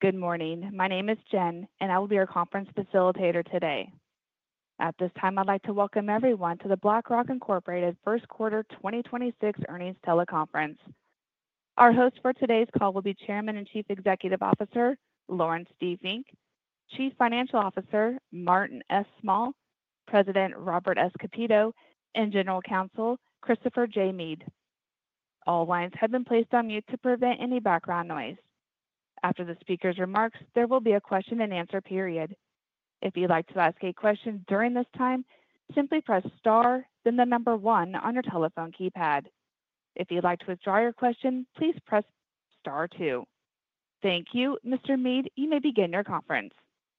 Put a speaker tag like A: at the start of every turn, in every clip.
A: Good morning. My name is Jen, and I will be your conference facilitator today. At this time, I'd like to welcome everyone to the BlackRock Incorporated First Quarter 2026 Earnings Teleconference. Our host for today's call will be Chairman and Chief Executive Officer Laurence D. Fink, Chief Financial Officer Martin S. Small, President Robert S. Kapito, and General Counsel Christopher J. Meade. All lines have been placed on mute to prevent any background noise. After the speaker's remarks, there will be a question-and-answer period. If you'd like to ask a question during this time, simply press star, then the number 1 on your telephone keypad. If you'd like to withdraw your question, please press star 2. Thank you. Mr. Meade, you may begin your conference.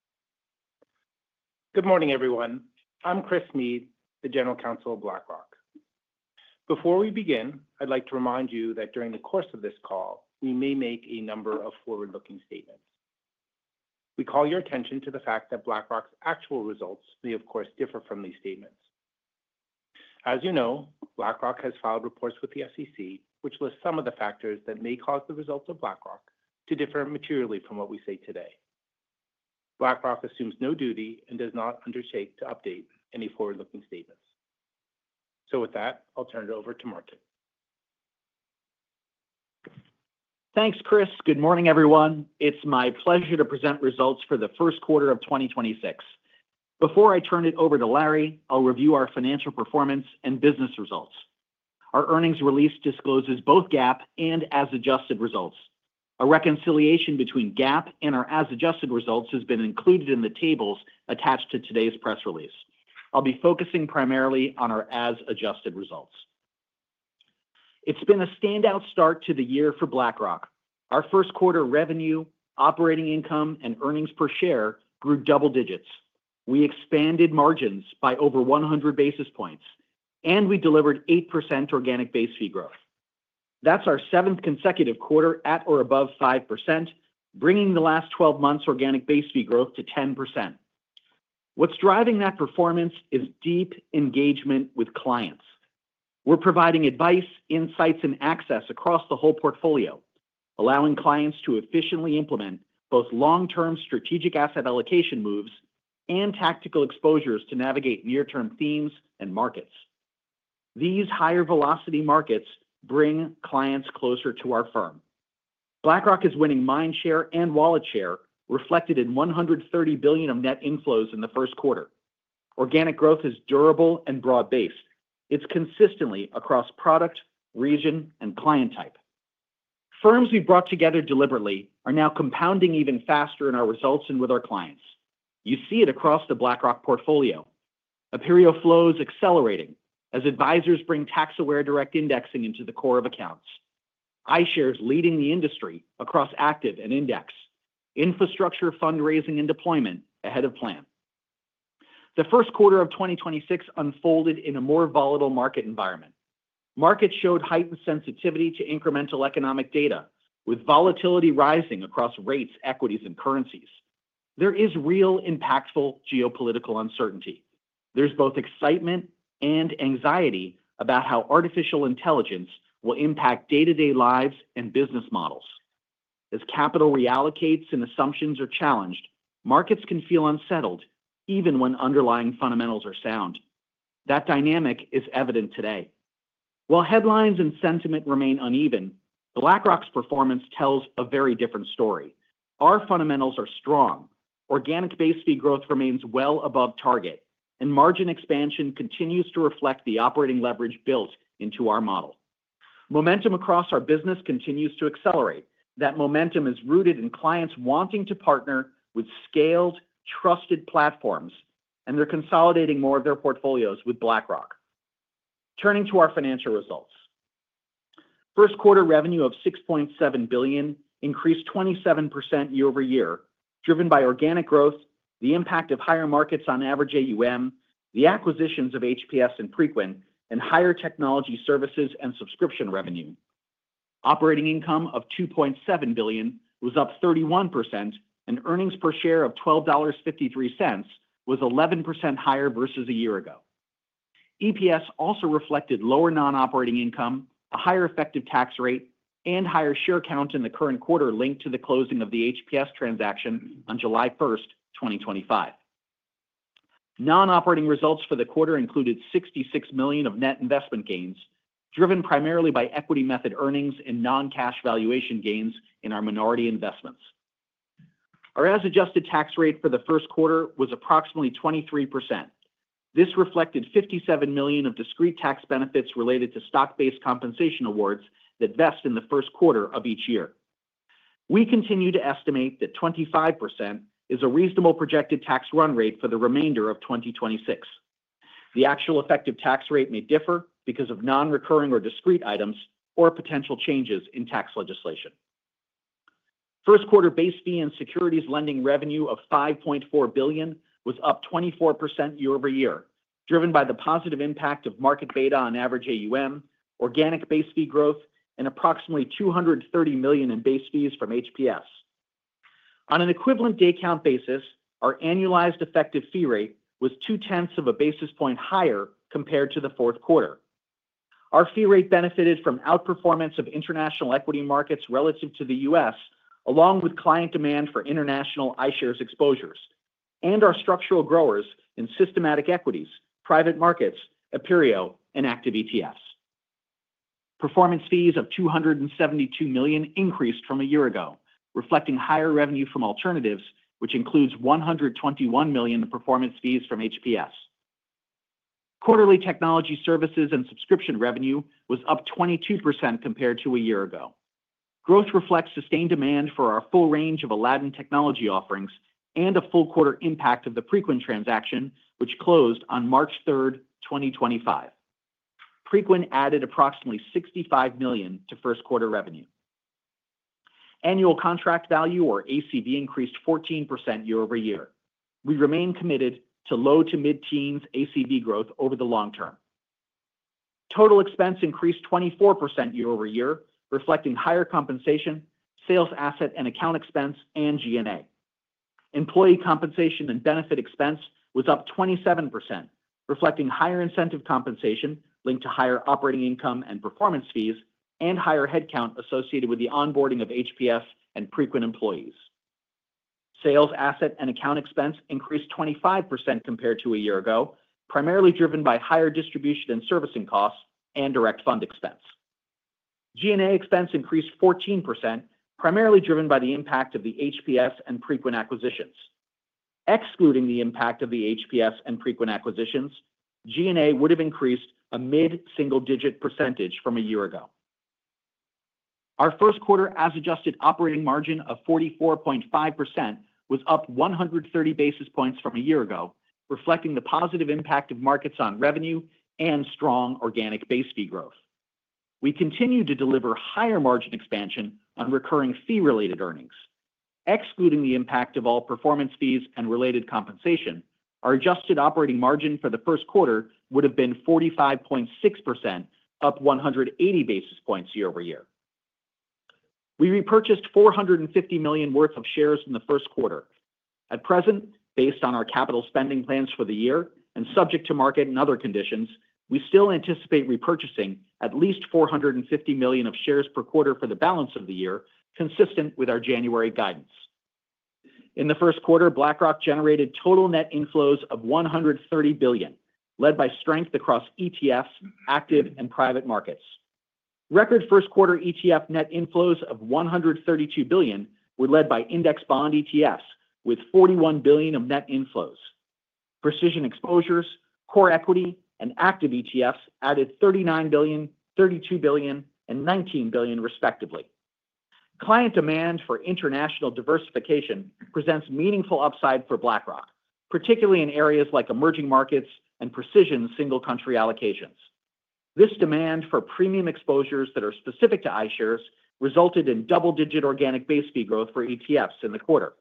B: Good morning, everyone. I'm Chris Meade, the General Counsel of BlackRock. Before we begin, I'd like to remind you that during the course of this call, we may make a number of forward-looking statements. We call your attention to the fact that BlackRock's actual results may, of course, differ from these statements. As you know, BlackRock has filed reports with the SEC, which list some of the factors that may cause the results of BlackRock to differ materially from what we say today. BlackRock assumes no duty and does not undertake to update any forward-looking statements. So with that, I'll turn it over to Martin.
C: Thanks, Chris. Good morning, everyone. It's my pleasure to present results for the first quarter of 2026. Before I turn it over to Larry, I'll review our financial performance and business results. Our earnings release discloses both GAAP and as-adjusted results. A reconciliation between GAAP and our as-adjusted results has been included in the tables attached to today's press release. I'll be focusing primarily on our as-adjusted results. It's been a standout start to the year for BlackRock. Our first quarter revenue, operating income, and earnings per share grew double digits. We expanded margins by over 100 basis points, and we delivered 8% organic base fee growth. That's our 7th consecutive quarter at or above 5%, bringing the last 12 months' organic base fee growth to 10%. What's driving that performance is deep engagement with clients. We're providing advice, insights, and access across the whole portfolio, allowing clients to efficiently implement both long-term strategic asset allocation moves and tactical exposures to navigate near-term themes and markets. These higher-velocity markets bring clients closer to our firm. BlackRock is winning mind share and wallet share, reflected in $130 billion of net inflows in the first quarter. Organic growth is durable and broad-based. It's consistently across product, region, and client type. Firms we brought together deliberately are now compounding even faster in our results and with our clients. You see it across the BlackRock portfolio. Aperio flows accelerating as advisors bring tax-aware direct indexing into the core of accounts. iShares leading the industry across active and index. Infrastructure fundraising and deployment ahead of plan. The first quarter of 2026 unfolded in a more volatile market environment. Markets showed heightened sensitivity to incremental economic data, with volatility rising across rates, equities, and currencies. There is real impactful geopolitical uncertainty. There's both excitement and anxiety about how artificial intelligence will impact day-to-day lives and business models. As capital reallocates and assumptions are challenged, markets can feel unsettled even when underlying fundamentals are sound. That dynamic is evident today. While headlines and sentiment remain uneven, BlackRock's performance tells a very different story. Our fundamentals are strong. Organic base fee growth remains well above target, and margin expansion continues to reflect the operating leverage built into our model. Momentum across our business continues to accelerate. That momentum is rooted in clients wanting to partner with scaled, trusted platforms, and they're consolidating more of their portfolios with BlackRock. Turning to our financial results. First quarter revenue of $6.7 billion increased 27% year over year, driven by organic growth, the impact of higher markets on average AUM, the acquisitions of HPS and Preqin, and higher technology services and subscription revenue. Operating income of $2.7 billion was up 31%, and earnings per share of $12.53 was 11% higher versus a year ago. EPS also reflected lower non-operating income, a higher effective tax rate, and higher share count in the current quarter linked to the closing of the HPS transaction on July 1st, 2025. Non-operating results for the quarter included $66 million of net investment gains, driven primarily by equity method earnings and non-cash valuation gains in our minority investments. Our as-adjusted tax rate for the first quarter was approximately 23%. This reflected $57 million of discrete tax benefits related to stock-based compensation awards that vest in the first quarter of each year. We continue to estimate that 25% is a reasonable projected tax run rate for the remainder of 2026. The actual effective tax rate may differ because of non-recurring or discrete items or potential changes in tax legislation. First quarter base fee and securities lending revenue of $5.4 billion was up 24% year-over-year, driven by the positive impact of market beta on average AUM, organic base fee growth, and approximately $230 million in base fees from HPS. On an equivalent day count basis, our annualized effective fee rate was 0.2 of a basis point higher compared to the fourth quarter. Our fee rate benefited from outperformance of international equity markets relative to the U.S., along with client demand for international iShares exposures, and our structural growers in systematic equities, private markets, Aperio, and active ETFs. Performance fees of $272 million increased from a year ago, reflecting higher revenue from alternatives, which includes $121 million in performance fees from HPS. Quarterly technology services and subscription revenue was up 22% compared to a year ago. Growth reflects sustained demand for our full range of Aladdin technology offerings and a full quarter impact of the Preqin transaction, which closed on March 3rd, 2025. Preqin added approximately $65 million to first quarter revenue. Annual contract value, or ACV, increased 14% year-over-year. We remain committed to low to mid-teens ACV growth over the long term. Total expense increased 24% year-over-year, reflecting higher compensation, sales asset and account expense, and G&A. Employee compensation and benefit expense was up 27%, reflecting higher incentive compensation linked to higher operating income and performance fees, and higher headcount associated with the onboarding of HPS and Preqin employees. Sales asset and account expense increased 25% compared to a year ago, primarily driven by higher distribution and servicing costs and direct fund expense. G&A expense increased 14%, primarily driven by the impact of the HPS and Preqin acquisitions. Excluding the impact of the HPS and Preqin acquisitions, G&A would have increased a mid-single-digit percentage from a year ago. Our first quarter as-adjusted operating margin of 44.5% was up 130 basis points from a year ago, reflecting the positive impact of markets on revenue and strong organic base fee growth. We continue to deliver higher margin expansion on recurring fee-related earnings. Excluding the impact of all performance fees and related compensation, our adjusted operating margin for the first quarter would have been 45.6%, up 180 basis points year-over-year. We repurchased $450 million worth of shares in the first quarter. At present, based on our capital spending plans for the year and subject to market and other conditions, we still anticipate repurchasing at least $450 million of shares per quarter for the balance of the year, consistent with our January guidance. In the first quarter, BlackRock generated total net inflows of $130 billion, led by strength across ETFs, active, and private markets. Record first quarter ETF net inflows of $132 billion were led by index bond ETFs, with $41 billion of net inflows. Precision exposures, core equity, and active ETFs added $39 billion, $32 billion, and $19 billion, respectively. Client demand for international diversification presents meaningful upside for BlackRock, particularly in areas like emerging markets and precision single-country allocations. This demand for premium exposures that are specific to iShares resulted in double-digit organic base fee growth for ETFs in the quarter.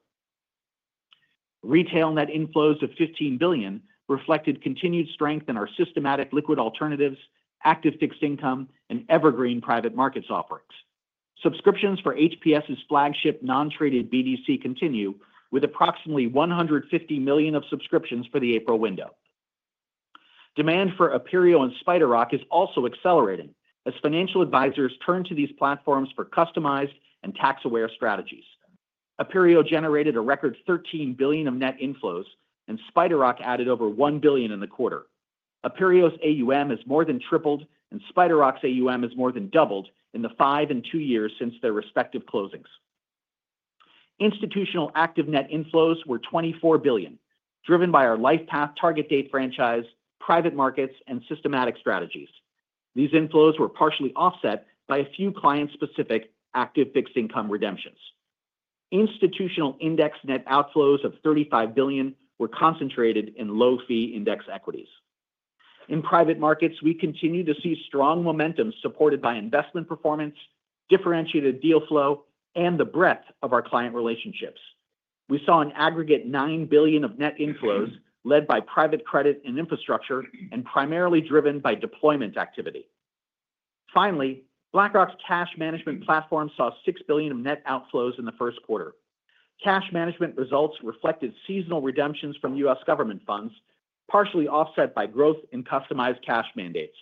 C: Retail net inflows of $15 billion reflected continued strength in our systematic liquid alternatives, active fixed income, and evergreen private markets offerings. Subscriptions for HPS's flagship non-traded BDC continue, with approximately $150 million of subscriptions for the April window. Demand for Aperio and SpiderRock is also accelerating, as financial advisors turn to these platforms for customized and tax-aware strategies. Aperio generated a record $13 billion of net inflows, and SpiderRock added over $1 billion in the quarter. Aperio's AUM has more than tripled, and SpiderRock's AUM has more than doubled in the 5 and 2 years since their respective closings. Institutional active net inflows were $24 billion, driven by our LifePath target date franchise, private markets, and systematic strategies. These inflows were partially offset by a few client-specific active fixed income redemptions. Institutional index net outflows of $35 billion were concentrated in low-fee index equities. In private markets, we continue to see strong momentum supported by investment performance, differentiated deal flow, and the breadth of our client relationships. We saw an aggregate $9 billion of net inflows led by private credit and infrastructure and primarily driven by deployment activity. Finally, BlackRock's cash management platform saw $6 billion of net outflows in the first quarter. Cash management results reflected seasonal redemptions from U.S. government funds, partially offset by growth in customized cash mandates.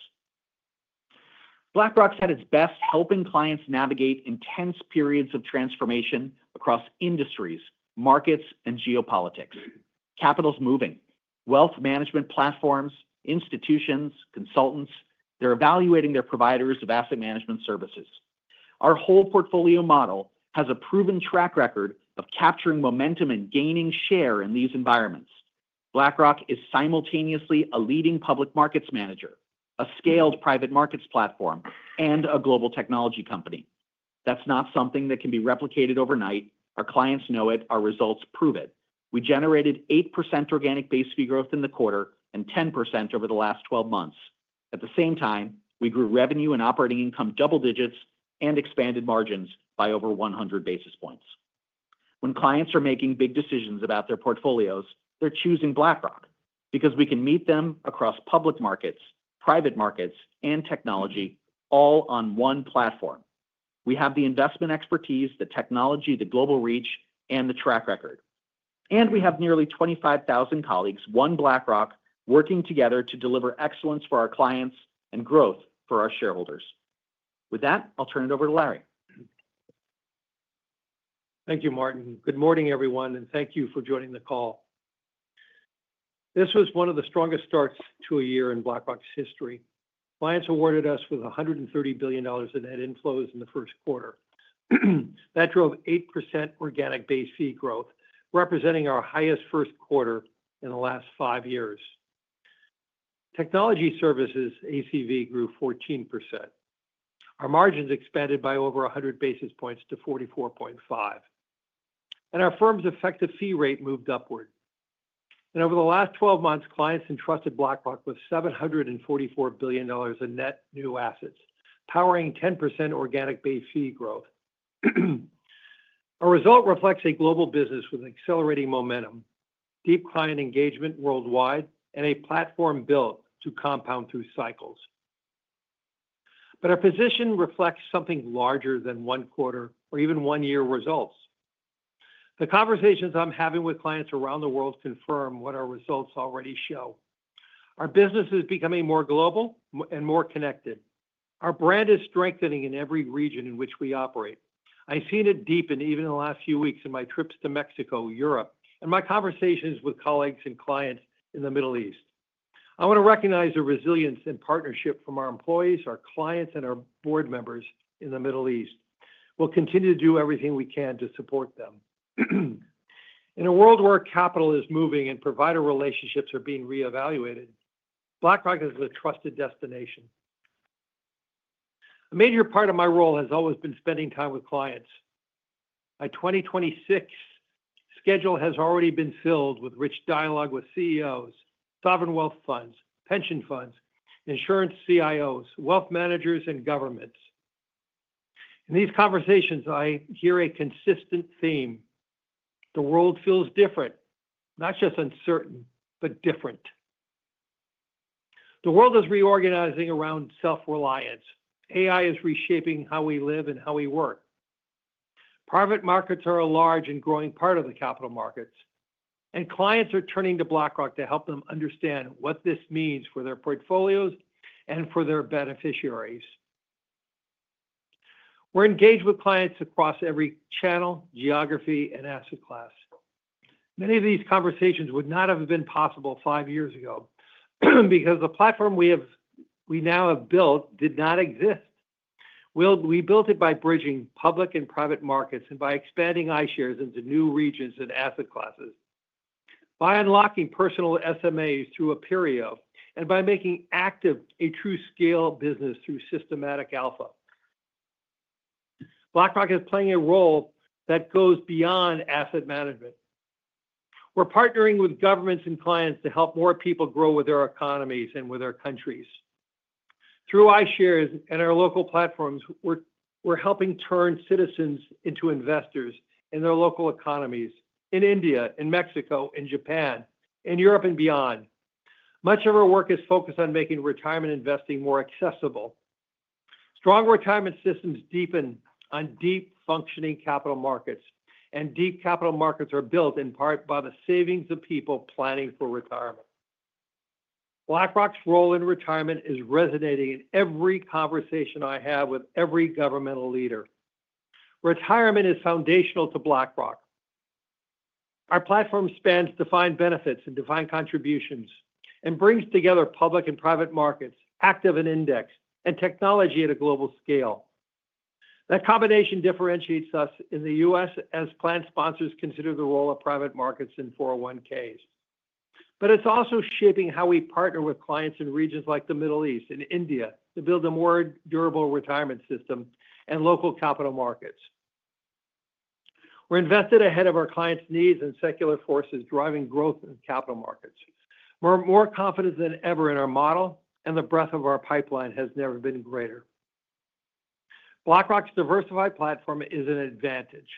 C: BlackRock's had its best helping clients navigate intense periods of transformation across industries, markets, and geopolitics. Capital's moving. Wealth management platforms, institutions, consultants, they're evaluating their providers of asset management services. Our whole portfolio model has a proven track record of capturing momentum and gaining share in these environments. BlackRock is simultaneously a leading public markets manager, a scaled private markets platform, and a global technology company. That's not something that can be replicated overnight. Our clients know it. Our results prove it. We generated 8% organic base fee growth in the quarter and 10% over the last 12 months. At the same time, we grew revenue and operating income double digits and expanded margins by over 100 basis points. When clients are making big decisions about their portfolios, they're choosing BlackRock because we can meet them across public markets, private markets, and technology, all on one platform. We have the investment expertise, the technology, the global reach, and the track record. And we have nearly 25,000 colleagues, one BlackRock, working together to deliver excellence for our clients and growth for our shareholders. With that, I'll turn it over to Larry.
D: Thank you, Martin. Good morning, everyone, and thank you for joining the call. This was one of the strongest starts to a year in BlackRock's history. Clients awarded us with $130 billion in net inflows in the first quarter. That drove 8% organic base fee growth, representing our highest first quarter in the last 5 years. Technology services ACV grew 14%. Our margins expanded by over 100 basis points to 44.5. And our firm's effective fee rate moved upward. And over the last 12 months, clients entrusted BlackRock with $744 billion in net new assets, powering 10% organic base fee growth. Our result reflects a global business with accelerating momentum, deep client engagement worldwide, and a platform built to compound through cycles. But our position reflects something larger than one quarter or even 1 year results. The conversations I'm having with clients around the world confirm what our results already show. Our business is becoming more global and more connected. Our brand is strengthening in every region in which we operate. I've seen it deepen even in the last few weeks in my trips to Mexico, Europe, and my conversations with colleagues and clients in the Middle East. I want to recognize the resilience and partnership from our employees, our clients, and our board members in the Middle East. We'll continue to do everything we can to support them. In a world where capital is moving and provider relationships are being reevaluated, BlackRock is a trusted destination. A major part of my role has always been spending time with clients. My 2026 schedule has already been filled with rich dialogue with CEOs, sovereign wealth funds, pension funds, insurance CIOs, wealth managers, and governments. In these conversations, I hear a consistent theme. The world feels different, not just uncertain, but different. The world is reorganizing around self-reliance. AI is reshaping how we live and how we work. Private markets are a large and growing part of the capital markets, and clients are turning to BlackRock to help them understand what this means for their portfolios and for their beneficiaries. We're engaged with clients across every channel, geography, and asset class. Many of these conversations would not have been possible 5 years ago because the platform we now have built did not exist. We built it by bridging public and private markets and by expanding iShares into new regions and asset classes, by unlocking personal SMAs through Aperio, and by making active a true scale business through systematic alpha. BlackRock is playing a role that goes beyond asset management. We're partnering with governments and clients to help more people grow with their economies and with their countries. Through iShares and our local platforms, we're helping turn citizens into investors in their local economies in India, in Mexico, in Japan, in Europe, and beyond. Much of our work is focused on making retirement investing more accessible. Strong retirement systems deepen on deep functioning capital markets, and deep capital markets are built in part by the savings of people planning for retirement. BlackRock's role in retirement is resonating in every conversation I have with every governmental leader. Retirement is foundational to BlackRock. Our platform spans defined benefits and defined contributions and brings together public and private markets, active and index, and technology at a global scale. That combination differentiates us in the U.S. as plan sponsors consider the role of private markets in 401ks. But it's also shaping how we partner with clients in regions like the Middle East and India to build a more durable retirement system and local capital markets. We're invested ahead of our clients' needs and secular forces driving growth in capital markets. We're more confident than ever in our model, and the breadth of our pipeline has never been greater. BlackRock's diversified platform is an advantage.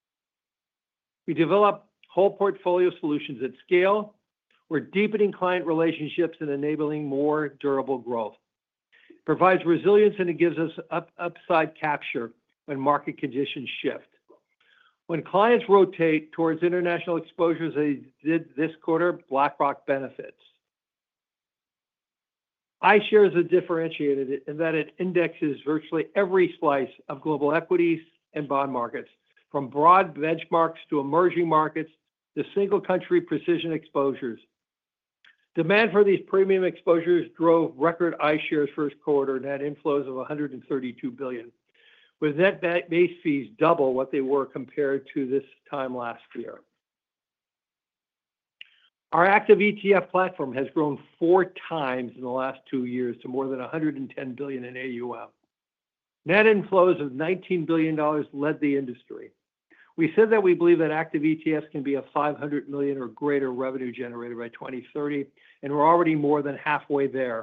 D: We develop whole portfolio solutions at scale. We're deepening client relationships and enabling more durable growth. It provides resilience and it gives us upside capture when market conditions shift. When clients rotate towards international exposures, as they did this quarter, BlackRock benefits. iShares is differentiated in that it indexes virtually every slice of global equities and bond markets, from broad benchmarks to emerging markets to single country precision exposures. Demand for these premium exposures drove record iShares first quarter net inflows of $132 billion, with net base fees double what they were compared to this time last year. Our active ETF platform has grown 4 times in the last 2 years to more than $110 billion in AUM. Net inflows of $19 billion led the industry. We said that we believe that active ETFs can be a $500 million or greater revenue generator by 2030, and we're already more than halfway there.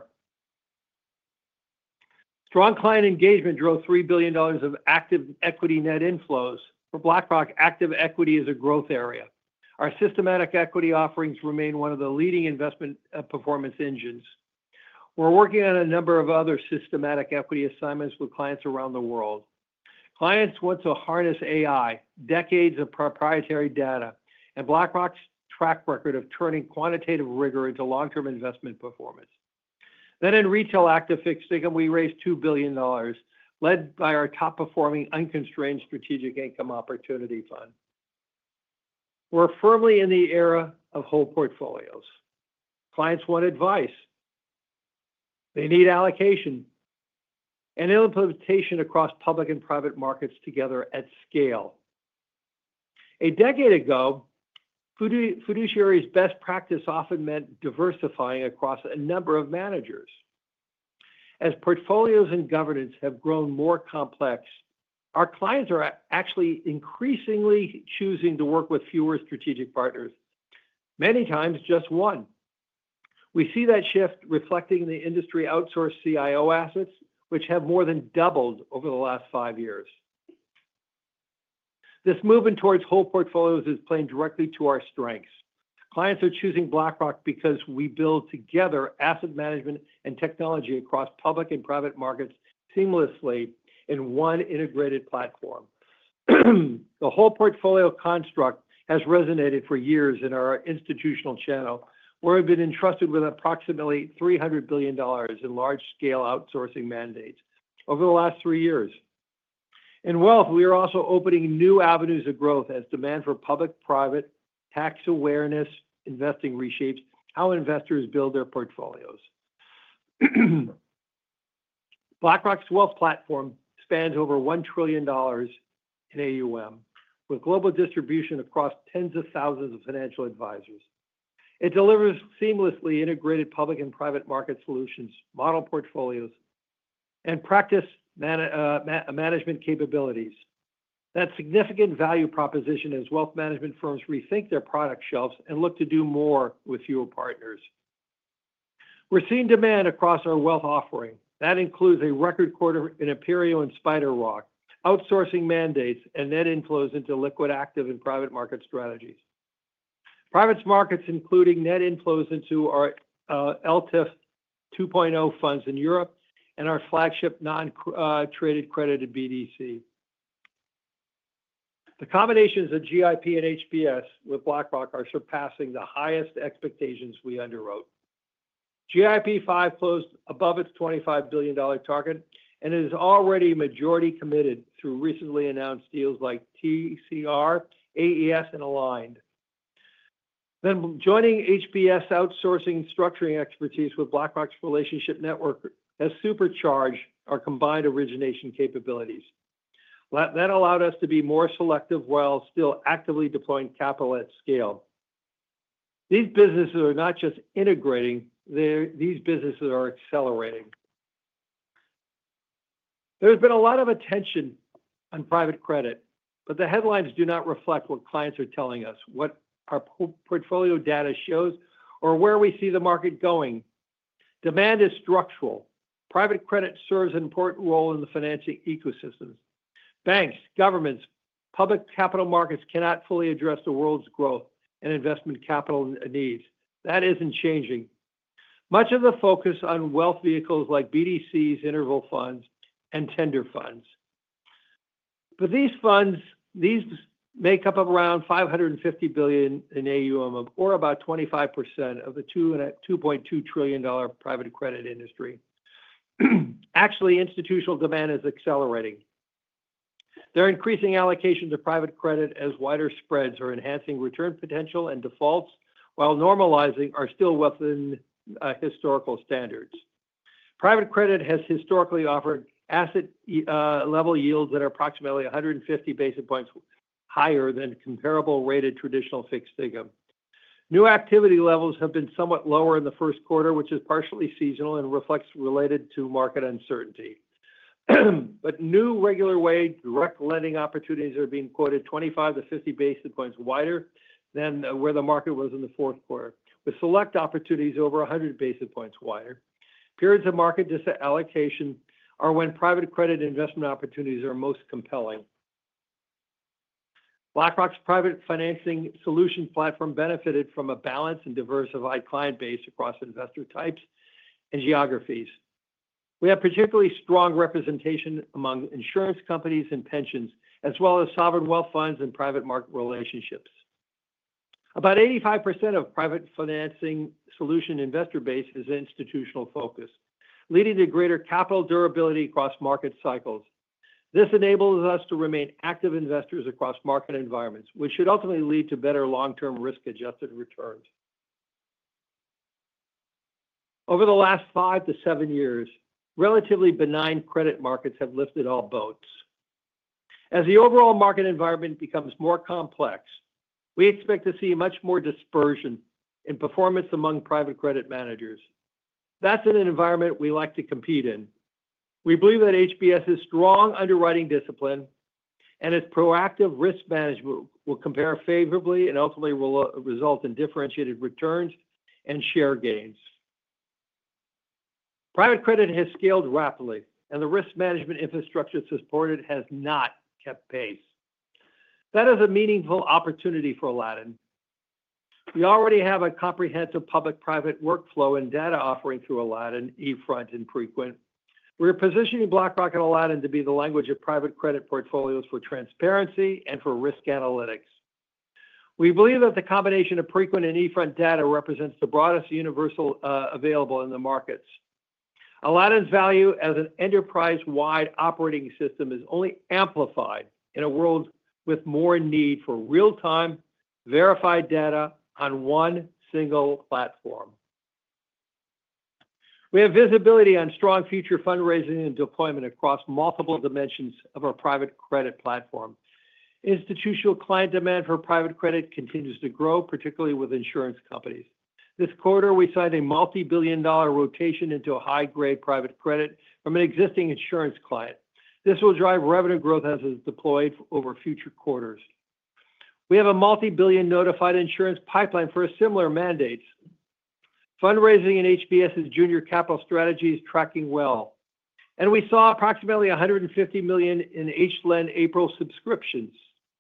D: Strong client engagement drove $3 billion of active equity net inflows. For BlackRock, active equity is a growth area. Our systematic equity offerings remain one of the leading investment performance engines. We're working on a number of other systematic equity assignments with clients around the world. Clients want to harness AI, decades of proprietary data, and BlackRock's track record of turning quantitative rigor into long-term investment performance. Then in retail active fixed income, we raised $2 billion, led by our top-performing unconstrained strategic income opportunity fund. We're firmly in the era of whole portfolios. Clients want advice. They need allocation and implementation across public and private markets together at scale. A decade ago, fiduciary's best practice often meant diversifying across a number of managers. As portfolios and governance have grown more complex, our clients are actually increasingly choosing to work with fewer strategic partners, many times just one. We see that shift reflecting the industry outsourced CIO assets, which have more than doubled over the last 5 years. This movement towards whole portfolios is playing directly to our strengths. Clients are choosing BlackRock because we build together asset management and technology across public and private markets seamlessly in one integrated platform. The whole portfolio construct has resonated for years in our institutional channel, where we've been entrusted with approximately $300 billion in large-scale outsourcing mandates over the last 3 years. In wealth, we are also opening new avenues of growth as demand for public-private tax awareness investing reshapes how investors build their portfolios. BlackRock's wealth platform spans over $1 trillion in AUM, with global distribution across tens of thousands of financial advisors. It delivers seamlessly integrated public and private market solutions, model portfolios, and practice management capabilities. That significant value proposition as wealth management firms rethink their product shelves and look to do more with fewer partners. We're seeing demand across our wealth offering. That includes a record quarter in Aperio and SpiderRock, outsourcing mandates, and net inflows into liquid, active, and private market strategies. Private markets, including net inflows into our LTIF 2.0 funds in Europe and our flagship non-traded credited BDC. The combinations of GIP and HPS with BlackRock are surpassing the highest expectations we underwrote. GIP 5 closed above its $25 billion target and is already majority committed through recently announced deals like TCR, AES, and Aligned. Then joining HPS outsourcing structuring expertise with BlackRock's relationship network has supercharged our combined origination capabilities. That allowed us to be more selective while still actively deploying capital at scale. These businesses are not just integrating, these businesses are accelerating. There's been a lot of attention on private credit, but the headlines do not reflect what clients are telling us, what our portfolio data shows, or where we see the market going. Demand is structural. Private credit serves an important role in the financing ecosystems. Banks, governments, public capital markets cannot fully address the world's growth and investment capital needs. That isn't changing. Much of the focus on wealth vehicles like BDCs, interval funds, and tender funds. But these funds, make up around $550 billion in AUM, or about 25% of the $2.2 trillion private credit industry. Actually, institutional demand is accelerating. They're increasing allocation to private credit as wider spreads are enhancing return potential and defaults, while normalizing are still within historical standards. Private credit has historically offered asset level yields that are approximately 150 basis points higher than comparable rated traditional fixed income. New activity levels have been somewhat lower in the first quarter, which is partially seasonal and reflects related to market uncertainty. But new regular way direct lending opportunities are being quoted 25 to 50 basis points wider than where the market was in the fourth quarter, with select opportunities over 100 basis points wider. Periods of market disallocation are when private credit investment opportunities are most compelling. BlackRock's private financing solutions platform benefited from a balanced and diversified client base across investor types and geographies. We have particularly strong representation among insurance companies and pensions, as well as sovereign wealth funds and private market relationships. About 85% of private financing solution investor base is institutional focus, leading to greater capital durability across market cycles. This enables us to remain active investors across market environments, which should ultimately lead to better long-term risk-adjusted returns. Over the last 5 to 7 years, relatively benign credit markets have lifted all boats. As the overall market environment becomes more complex, we expect to see much more dispersion in performance among private credit managers. That's an environment we like to compete in. We believe that HPS's strong underwriting discipline and its proactive risk management will compare favorably and ultimately will result in differentiated returns and share gains. Private credit has scaled rapidly, and the risk management infrastructure to support it has not kept pace. That is a meaningful opportunity for Aladdin. We already have a comprehensive public-private workflow and data offering through Aladdin, eFront, and Preqin. We're positioning BlackRock and Aladdin to be the language of private credit portfolios for transparency and for risk analytics. We believe that the combination of Preqin and eFront data represents the broadest universal available in the markets. Aladdin's value as an enterprise-wide operating system is only amplified in a world with more need for real-time, verified data on one single platform. We have visibility on strong future fundraising and deployment across multiple dimensions of our private credit platform. Institutional client demand for private credit continues to grow, particularly with insurance companies. This quarter, we signed a multi-billion-dollar rotation into a high-grade private credit from an existing insurance client. This will drive revenue growth as it's deployed over future quarters. We have a multi-billion notified insurance pipeline for similar mandates. Fundraising in HPS's junior capital strategy is tracking well. And we saw approximately $150 million in HLEND April subscriptions.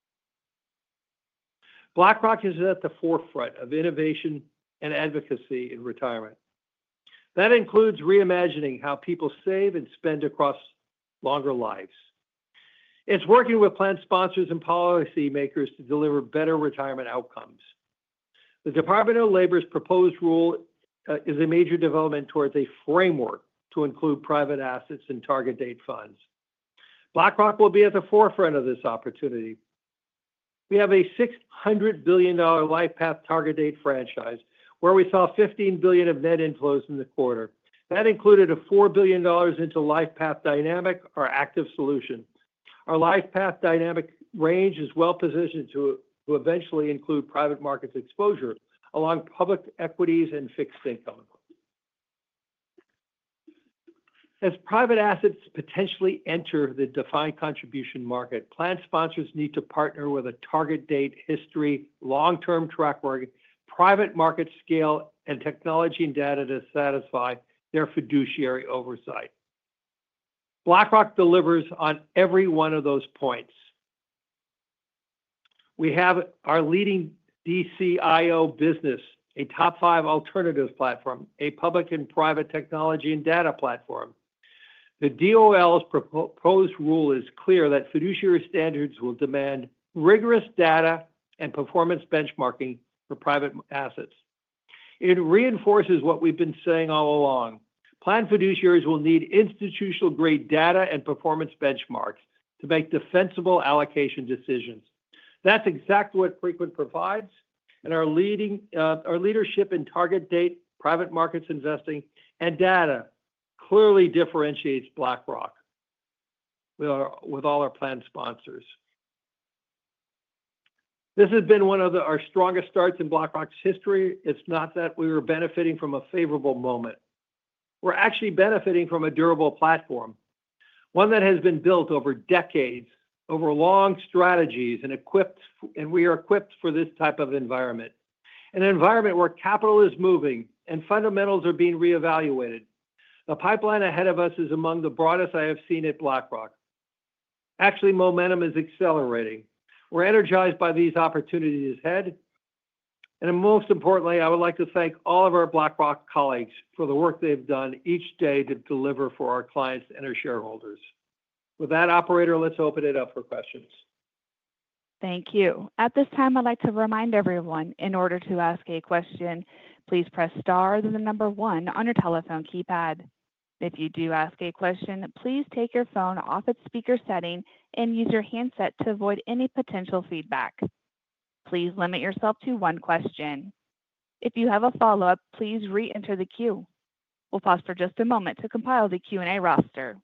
D: BlackRock is at the forefront of innovation and advocacy in retirement. That includes reimagining how people save and spend across longer lives. It's working with plan sponsors and policymakers to deliver better retirement outcomes. The Department of Labor's proposed rule is a major development towards a framework to include private assets and target date funds. BlackRock will be at the forefront of this opportunity. We have a $600 billion LifePath target date franchise where we saw $15 billion of net inflows in the quarter. That included a $4 billion into LifePath Dynamic, our active solution. Our LifePath Dynamic range is well positioned to eventually include private markets exposure along public equities and fixed income. As private assets potentially enter the defined contribution market, plan sponsors need to partner with a target date history, long-term track record, private market scale, and technology and data to satisfy their fiduciary oversight. BlackRock delivers on every one of those points. We have our leading DCIO business, a top 5 alternatives platform, a public and private technology and data platform. The DOL's proposed rule is clear that fiduciary standards will demand rigorous data and performance benchmarking for private assets. It reinforces what we've been saying all along. Plan fiduciaries will need institutional-grade data and performance benchmarks to make defensible allocation decisions. That's exactly what Preqin provides, and our leadership in target date, private markets investing, and data clearly differentiates BlackRock with all our plan sponsors. This has been one of our strongest starts in BlackRock's history. It's not that we were benefiting from a favorable moment. We're actually benefiting from a durable platform, one that has been built over decades, over long strategies, and we are equipped for this type of environment. An environment where capital is moving and fundamentals are being reevaluated. The pipeline ahead of us is among the broadest I have seen at BlackRock. Actually, momentum is accelerating. We're energized by these opportunities ahead. And most importantly, I would like to thank all of our BlackRock colleagues for the work they've done each day to deliver for our clients and our shareholders. With that, operator, let's open it up for questions.
A: Thank you. At this time, I'd like to remind everyone, in order to ask a question, please press star, then the number 1 on your telephone keypad. If you do ask a question, please take your phone off its speaker setting and use your handset to avoid any potential feedback. Please limit yourself to 1 question. If you have a follow-up, please re-enter the queue. We'll pause for just a moment to compile the Q&A roster.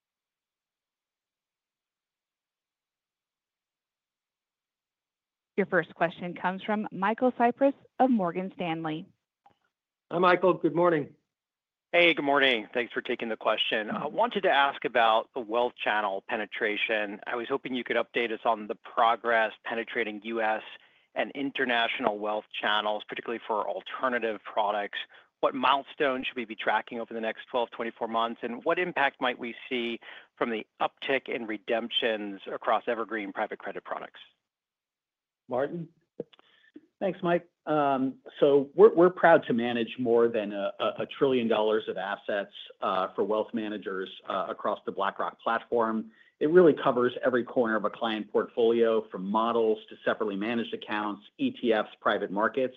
A: Your first question comes from Michael Cyprys of Morgan Stanley.
D: Hi, Michael. Good morning.
E: Hey, good morning. Thanks for taking the question. I wanted to ask about the wealth channel penetration. I was hoping you could update us on the progress penetrating U.S. and international wealth channels, particularly for alternative products. What milestones should we be tracking over the next 12, 24 months? And what impact might we see from the uptick in redemptions across evergreen private credit products?
D: Martin?
C: Thanks, Mike. So we're proud to manage more than $1 trillion of assets for wealth managers across the BlackRock platform. It really covers every corner of a client portfolio, from models to separately managed accounts, ETFs, private markets.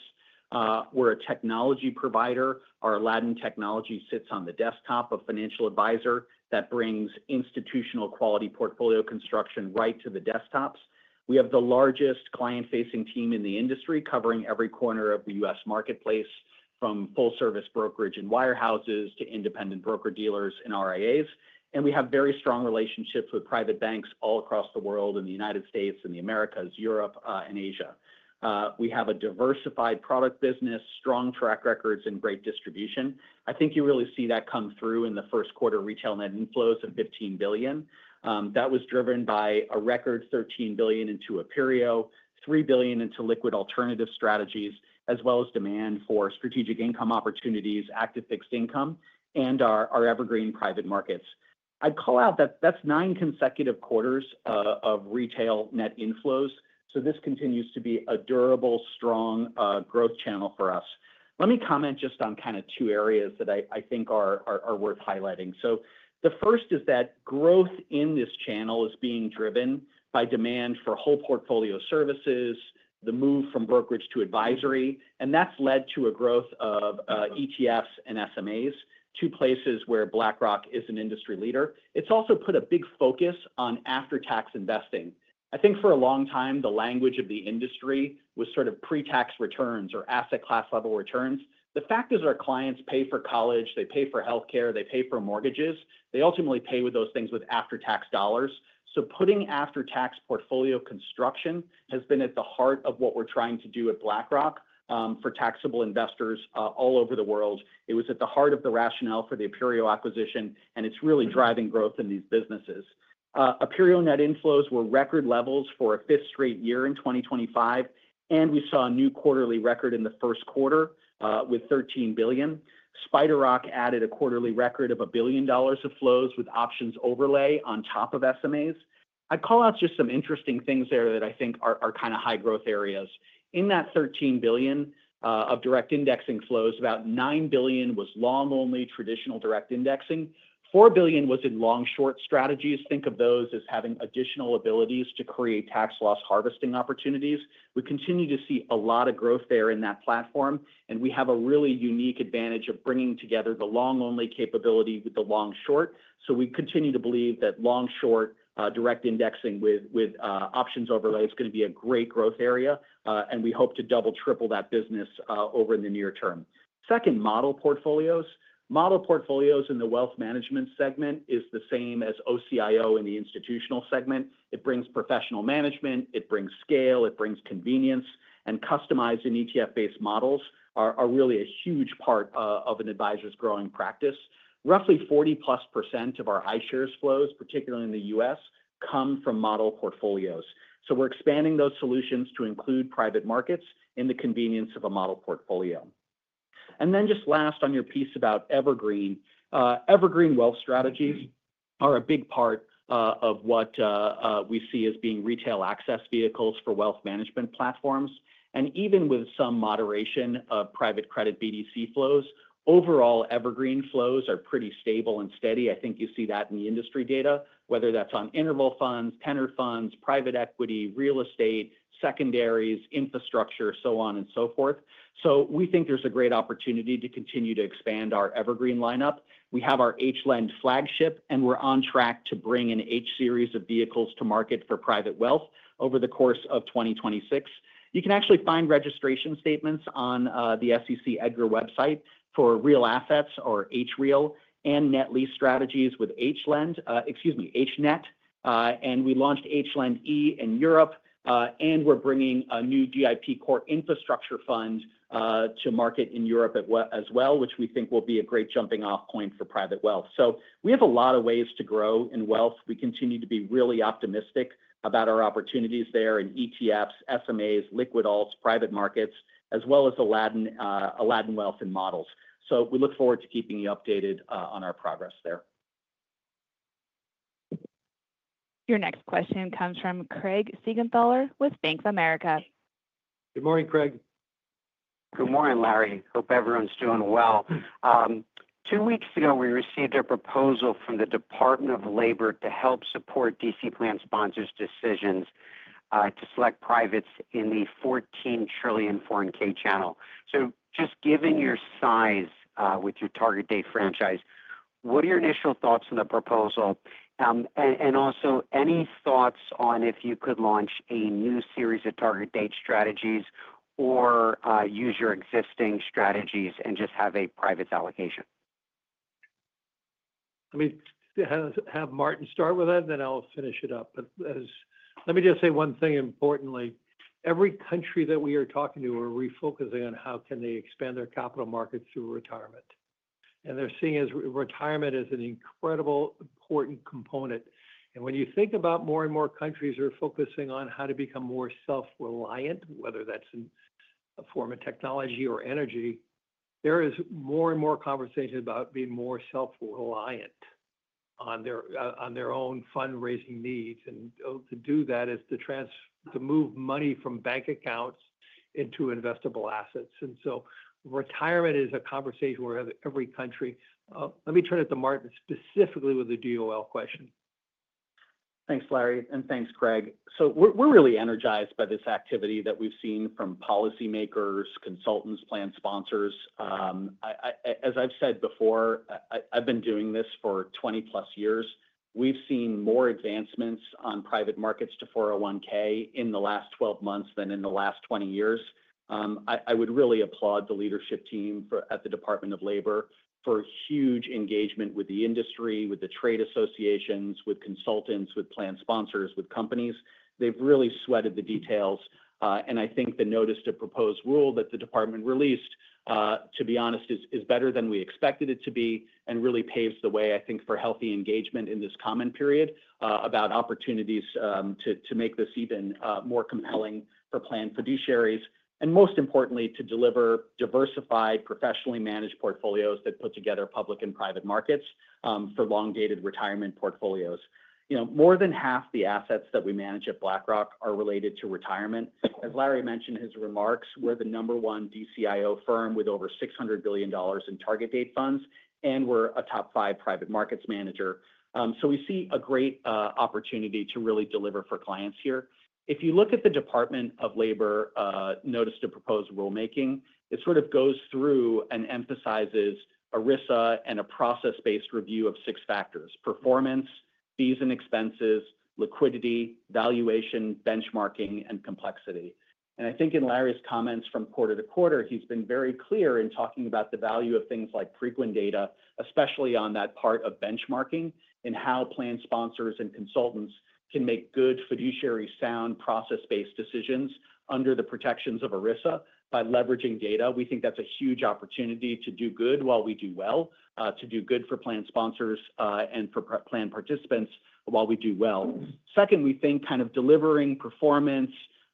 C: We're a technology provider. Our Aladdin technology sits on the desktop of Financial Advisor that brings institutional quality portfolio construction right to the desktops. We have the largest client-facing team in the industry, covering every corner of the U.S. marketplace, from full-service brokerage and wirehouses to independent broker-dealers and RIAs. And we have very strong relationships with private banks all across the world, in the United States, in the Americas, Europe, and Asia. We have a diversified product business, strong track records, and great distribution. I think you really see that come through in the first quarter retail net inflows of $15 billion. That was driven by a record $13 billion into Aperio, $3 billion into liquid alternative strategies, as well as demand for strategic income opportunities, active fixed income, and our evergreen private markets. I'd call out that that's 9 consecutive quarters of retail net inflows. So this continues to be a durable, strong growth channel for us. Let me comment just on kind of 2 areas that I think are worth highlighting. So the first is that growth in this channel is being driven by demand for whole portfolio services, the move from brokerage to advisory, and that's led to a growth of ETFs and SMAs, 2 places where BlackRock is an industry leader. It's also put a big focus on after-tax investing. I think for a long time, the language of the industry was sort of pre-tax returns or asset class level returns. The fact is our clients pay for college, they pay for healthcare, they pay for mortgages. They ultimately pay with those things with after-tax dollars. So putting after-tax portfolio construction has been at the heart of what we're trying to do at BlackRock for taxable investors all over the world. It was at the heart of the rationale for the Aperio acquisition, and it's really driving growth in these businesses. Aperio net inflows were record levels for a 5th straight year in 2025, and we saw a new quarterly record in the first quarter with $13 billion. SpiderRock added a quarterly record of $1 billion of flows with options overlay on top of SMAs. I'd call out just some interesting things there that I think are kind of high growth areas. In that $13 billion of direct indexing flows, about $9 billion was long-only traditional direct indexing. $4 billion was in long-short strategies. Think of those as having additional abilities to create tax loss harvesting opportunities. We continue to see a lot of growth there in that platform, and we have a really unique advantage of bringing together the long-only capability with the long-short. So we continue to believe that long-short direct indexing with options overlay is going to be a great growth area, and we hope to double, triple that business over in the near term. Second, model portfolios. Model portfolios in the wealth management segment is the same as OCIO in the institutional segment. It brings professional management, it brings scale, it brings convenience, and customized and ETF-based models are really a huge part of an advisor's growing practice. Roughly 40+% of our iShares flows, particularly in the US, come from model portfolios. So we're expanding those solutions to include private markets in the convenience of a model portfolio. And then just last on your piece about evergreen, evergreen wealth strategies are a big part of what we see as being retail access vehicles for wealth management platforms. And even with some moderation of private credit BDC flows, overall evergreen flows are pretty stable and steady. I think you see that in the industry data, whether that's on interval funds, tenor funds, private equity, real estate, secondaries, infrastructure, so on and so forth. So we think there's a great opportunity to continue to expand our evergreen lineup. We have our HLEND flagship, and we're on track to bring an H series of vehicles to market for private wealth over the course of 2026. You can actually find registration statements on the SEC EDGAR website for real assets or HREAL and net lease strategies with HLEND, HNet. And we launched HLEND E in Europe. And we're bringing a new GIP core infrastructure fund to market in Europe as well, which we think will be a great jumping off point for private wealth. So we have a lot of ways to grow in wealth. We continue to be really optimistic about our opportunities there in ETFs, SMAs, liquid alts, private markets, as well as Aladdin Wealth and models. So we look forward to keeping you updated on our progress there.
A: Your next question comes from Craig Siegenthaler with Bank of America.
D: Good morning, Craig.
F: Good morning, Larry. Hope everyone's doing well. 2 weeks ago, we received a proposal from the Department of Labor to help support DC plan sponsors' decisions to select privates in the 14 trillion 401k channel. So just given your size with your target date franchise, what are your initial thoughts on the proposal? And also, any thoughts on if you could launch a new series of target date strategies or use your existing strategies and just have a privates allocation?
D: Let me have Martin start with that, then I'll finish it up. But let me just say one thing importantly. Every country that we are talking to are refocusing on how can they expand their capital markets through retirement. And they're seeing as retirement as an incredible important component. And when you think about more and more countries are focusing on how to become more self-reliant, whether that's in a form of technology or energy, there is more and more conversation about being more self-reliant on their own fundraising needs. And to do that is to move money from bank accounts into investable assets. And so retirement is a conversation where every country. Let me turn it to Martin specifically with the DOL question.
C: Thanks, Larry, and thanks, Craig. So we're really energized by this activity that we've seen from policymakers, consultants, plan sponsors. As I've said before, I've been doing this for 20 plus years. We've seen more advancements on private markets to 401k in the last 12 months than in the last 20 years. I would really applaud the leadership team at the Department of Labor for huge engagement with the industry, with the trade associations, with consultants, with plan sponsors, with companies. They've really sweated the details. And I think the notice to proposed rule that the department released, to be honest, is better than we expected it to be and really paves the way, I think, for healthy engagement in this comment period about opportunities to make this even more compelling for plan fiduciaries. And most importantly, to deliver diversified, professionally managed portfolios that put together public and private markets for long-dated retirement portfolios. More than half the assets that we manage at BlackRock are related to retirement. As Larry mentioned in his remarks, we're the #1 DCIO firm with over $600 billion in target date funds, and we're a top 5 private markets manager. So we see a great opportunity to really deliver for clients here. If you look at the Department of Labor notice to propose rulemaking, it sort of goes through and emphasizes ERISA and a process-based review of 6 factors: performance, fees and expenses, liquidity, valuation, benchmarking, and complexity. And I think in Larry's comments from quarter to quarter, he's been very clear in talking about the value of things like frequent data, especially on that part of benchmarking and how plan sponsors and consultants can make good fiduciary sound process-based decisions under the protections of ERISA by leveraging data. We think that's a huge opportunity to do good while we do well, to do good for plan sponsors and for plan participants while we do well. Second, we think kind of delivering performance,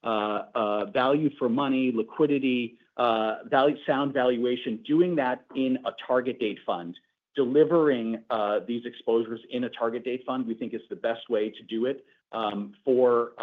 C: value for money, liquidity, sound valuation, doing that in a target date fund, delivering these exposures in a target date fund, we think is the best way to do it for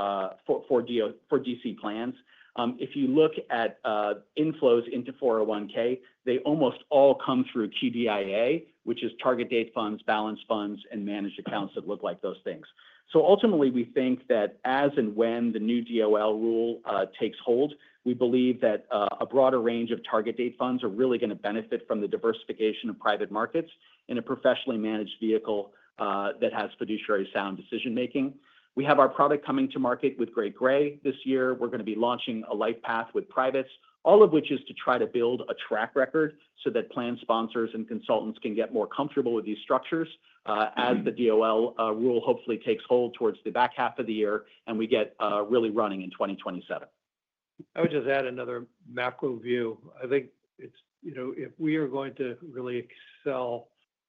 C: DC plans. If you look at inflows into 401k, they almost all come through QDIA, which is target date funds, balanced funds, and managed accounts that look like those things. So ultimately, we think that as and when the new DOL rule takes hold, we believe that a broader range of target date funds are really going to benefit from the diversification of private markets in a professionally managed vehicle that has fiduciary sound decision making. We have our product coming to market with Great Gray this year. We're going to be launching a life path with privates, all of which is to try to build a track record so that plan sponsors and consultants can get more comfortable with these structures as the DOL rule hopefully takes hold towards the back half of the year and we get really running in 2027.
D: I would just add another macro view. I think it's, if we are going to really excel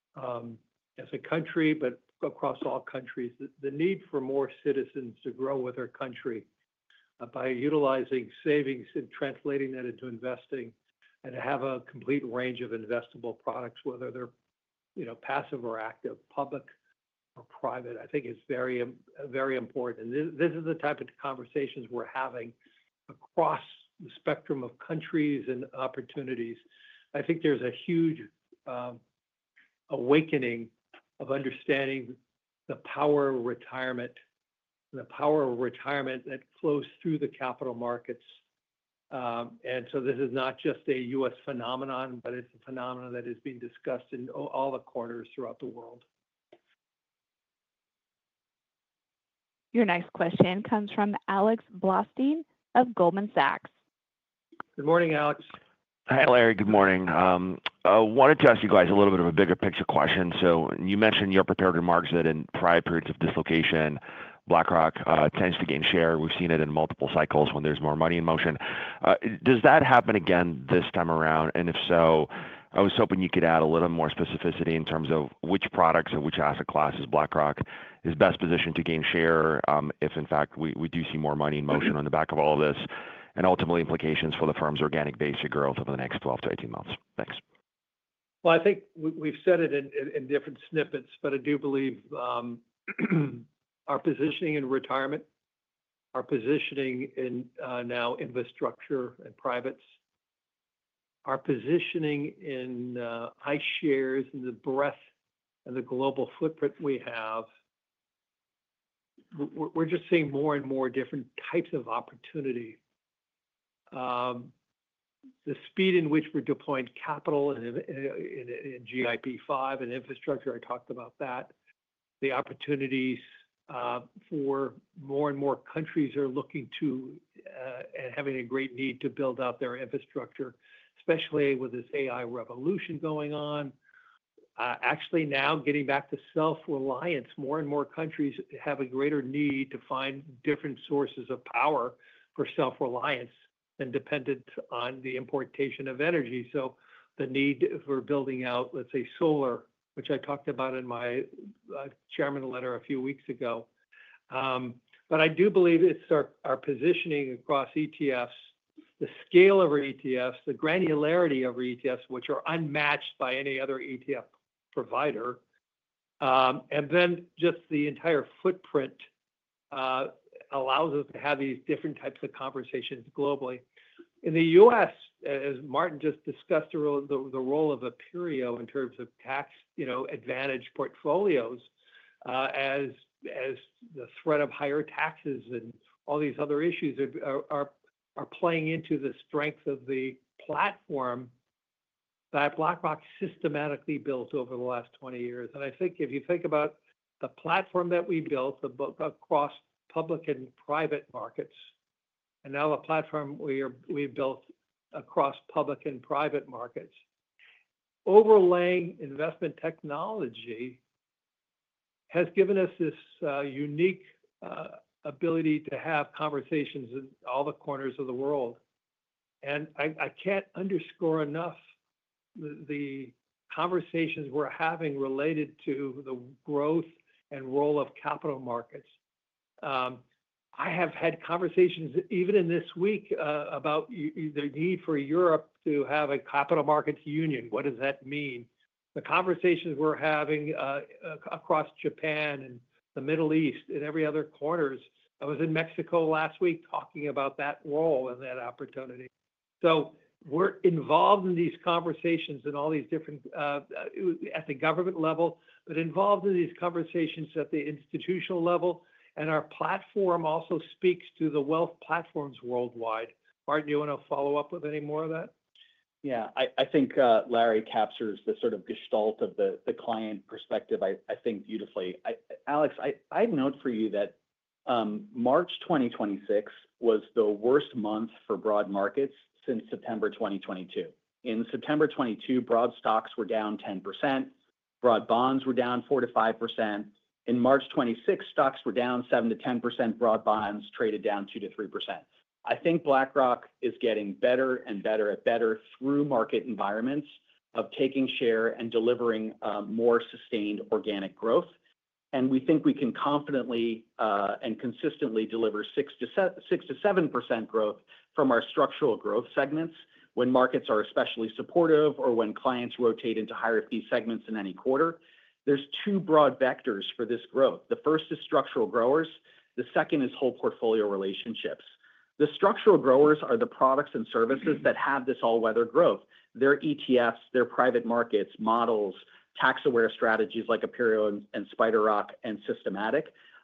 D: as a country, but across all countries, the need for more citizens to grow with their country by utilizing savings and translating that into investing and to have a complete range of investable products, whether they're passive or active, public or private, I think is very, very important. And this is the type of conversations we're having across the spectrum of countries and opportunities. I think there's a huge awakening of understanding the power of retirement and the power of retirement that flows through the capital markets. And so this is not just a U.S. phenomenon, but it's a phenomenon that is being discussed in all the corners throughout the world.
A: Your next question comes from Alex Blostein of Goldman Sachs.
D: Good morning, Alex.
G: Hi, Larry. Good morning. I wanted to ask you guys a little bit of a bigger picture question. So you mentioned in your prepared remarks that in prior periods of dislocation, BlackRock tends to gain share. We've seen it in multiple cycles when there's more money in motion. Does that happen again this time around? And if so, I was hoping you could add a little more specificity in terms of which products or which asset classes BlackRock is best positioned to gain share if, in fact, we do see more money in motion on the back of all of this, and ultimately implications for the firm's organic basic growth over the next 12 to 18 months. Thanks.
D: Well, I think we've said it in different snippets, but I do believe our positioning in retirement, our positioning in now infrastructure and privates, our positioning in iShares and the breadth and the global footprint we have, we're just seeing more and more different types of opportunity. The speed in which we're deploying capital in GIP5 and infrastructure, I talked about that. The opportunities for more and more countries are looking to and having a great need to build out their infrastructure, especially with this AI revolution going on. Actually, now getting back to self-reliance, more and more countries have a greater need to find different sources of power for self-reliance than dependent on the importation of energy. So the need for building out, let's say, solar, which I talked about in my chairman letter a few weeks ago. But I do believe it's our positioning across ETFs, the scale of our ETFs, the granularity of our ETFs, which are unmatched by any other ETF provider, and then just the entire footprint allows us to have these different types of conversations globally. In the U.S., as Martin just discussed, the role of Aperio in terms of tax, advantage portfolios, as the threat of higher taxes and all these other issues are playing into the strength of the platform that BlackRock systematically built over the last 20 years. And I think if you think about the platform that we built across public and private markets, and now the platform we built across public and private markets, overlaying investment technology has given us this unique ability to have conversations in all the corners of the world. And I can't underscore enough the conversations we're having related to the growth and role of capital markets. I have had conversations even in this week about the need for Europe to have a capital markets union. What does that mean? The conversations we're having across Japan and the Middle East and every other corners. I was in Mexico last week talking about that role and that opportunity. So we're involved in these conversations and all these different at the government level, but involved in these conversations at the institutional level. And our platform also speaks to the wealth platforms worldwide. Martin, do you want to follow up with any more of that?
C: Yeah, I think Larry captures the sort of gestalt of the client perspective, I think, beautifully. Alex, I'd note for you that March 2026 was the worst month for broad markets since September 2022. In September 22, broad stocks were down 10%, broad bonds were down 4 to 5%. In March 26, stocks were down 7 to 10%, broad bonds traded down 2 to 3%. I think BlackRock is getting better and better through market environments of taking share and delivering more sustained organic growth. And we think we can confidently and consistently deliver 6 to 7% growth from our structural growth segments when markets are especially supportive or when clients rotate into higher fee segments in any quarter. There's two broad vectors for this growth. The first is structural growers. The second is whole portfolio relationships. The structural growers are the products and services that have this all-weather growth. They're ETFs, they're private markets, models, tax-aware strategies like Aperio and SpiderRock and Systematic.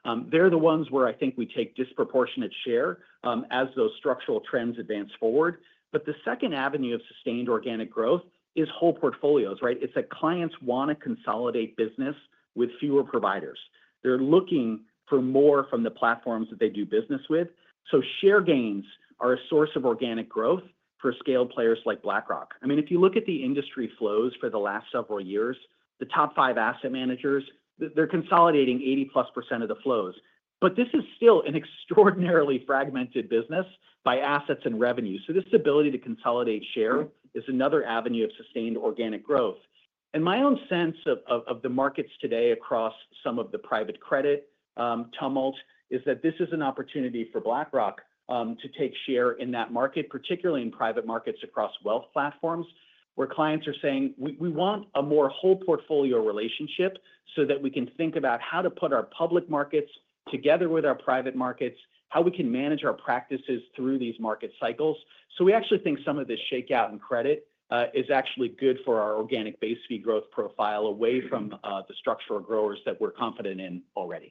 C: They're the ones where I think we take disproportionate share as those structural trends advance forward. But the second avenue of sustained organic growth is whole portfolios, right? It's that clients want to consolidate business with fewer providers. They're looking for more from the platforms that they do business with. So share gains are a source of organic growth for scaled players like BlackRock. I mean, if you look at the industry flows for the last several years, the top 5 asset managers, they're consolidating 80+% of the flows. But this is still an extraordinarily fragmented business by assets and revenue. So this ability to consolidate share is another avenue of sustained organic growth. And my own sense of the markets today across some of the private credit tumult is that this is an opportunity for BlackRock to take share in that market, particularly in private markets across wealth platforms, where clients are saying, we want a more whole portfolio relationship so that we can think about how to put our public markets together with our private markets, how we can manage our practices through these market cycles. So we actually think some of this shakeout in credit is actually good for our organic base fee growth profile away from the structural growers that we're confident in already.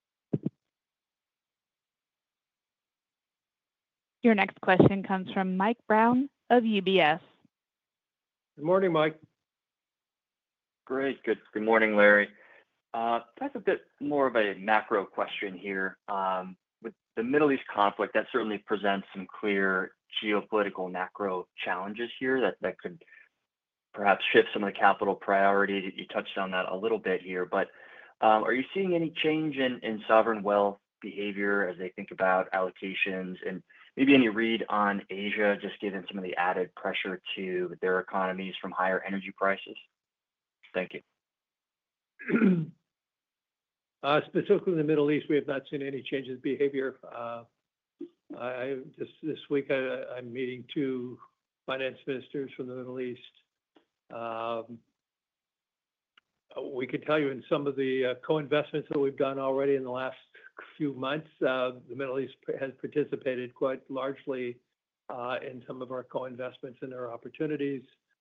A: Your next question comes from Mike Brown of UBS.
D: Good morning, Mike.
H: Great. Good morning, Larry. That's a bit more of a macro question here. With the Middle East conflict, that certainly presents some clear geopolitical macro challenges here that could perhaps shift some of the capital priorities. You touched on that a little bit here, but are you seeing any change in sovereign wealth behavior as they think about allocations, and maybe any read on Asia, just given some of the added pressure to their economies from higher energy prices? Thank you.
D: Specifically in the Middle East, we have not seen any changes in behavior. This week, I'm meeting 2 finance ministers from the Middle East. We could tell you in some of the co-investments that we've done already in the last few months, the Middle East has participated quite largely in some of our co-investments and their opportunities.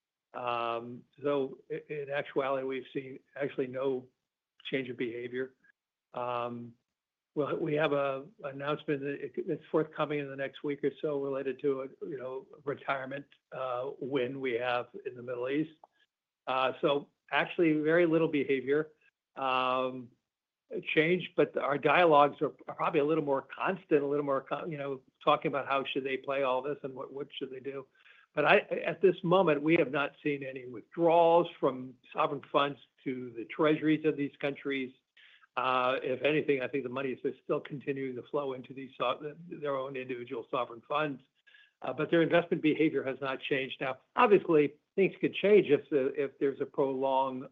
D: So in actuality, we've seen actually no change of behavior. Well, we have an announcement that's forthcoming in the next week or so related to a retirement win we have in the Middle East. So actually, very little behavior change, but our dialogues are probably a little more constant, a little more talking about how should they play all this and what should they do. But at this moment, we have not seen any withdrawals from sovereign funds to the treasuries of these countries. If anything, I think the money is still continuing to flow into their own individual sovereign funds, but their investment behavior has not changed. Now, obviously, things could change if there's a prolonged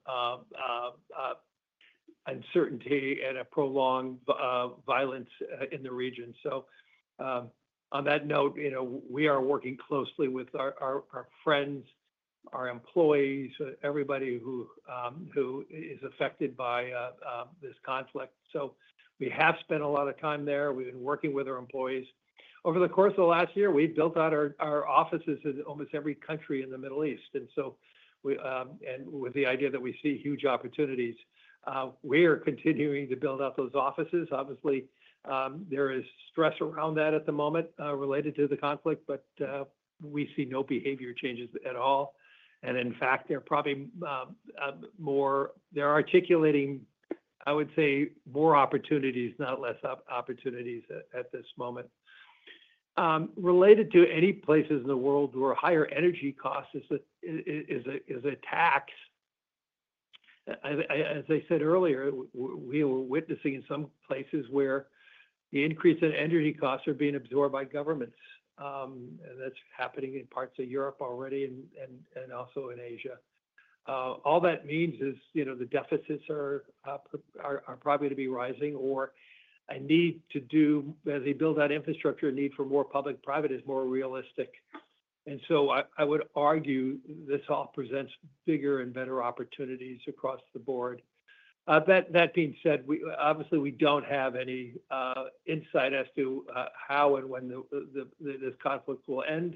D: uncertainty and a prolonged violence in the region. So, on that note, we are working closely with our friends, our employees, everybody who is affected by this conflict. So we have spent a lot of time there. We've been working with our employees. Over the course of the last year, we've built out our offices in almost every country in the Middle East. And so and with the idea that we see huge opportunities, we are continuing to build out those offices. Obviously, there is stress around that at the moment related to the conflict, but we see no behavior changes at all. And in fact, they're probably they're articulating, I would say, more opportunities, not less opportunities at this moment. Related to any places in the world where higher energy costs is a tax. As I said earlier, we were witnessing in some places where the increase in energy costs are being absorbed by governments. And that's happening in parts of Europe already and also in Asia. All that means is, the deficits are probably to be rising, or a need to do, as they build out infrastructure, a need for more public-private is more realistic. And so I would argue this all presents bigger and better opportunities across the board. That being said, we don't have any insight as to how and when this conflict will end.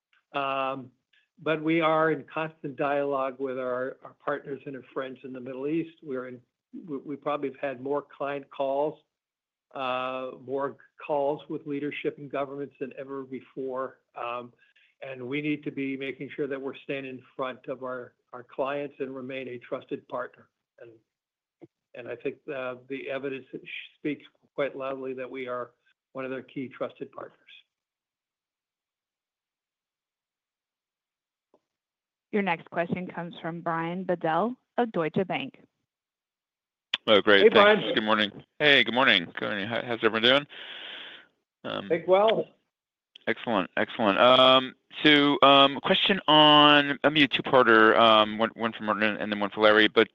D: But we are in constant dialogue with our partners and our friends in the Middle East. We probably have had more client calls more calls with leadership and governments than ever before. And we need to be making sure that we're staying in front of our clients and remain a trusted partner. And I think the evidence speaks quite loudly that we are one of their key trusted partners.
A: Your next question comes from Brian Bedell of Deutsche Bank.
I: Oh, great.
D: Hey,
I: Thanks.
D: Brian.
I: Good morning. Hey, good morning. How's everyone doing?
D: Think well.
I: Excellent. Question on maybe a two-parter, one for Martin and then one for Larry. But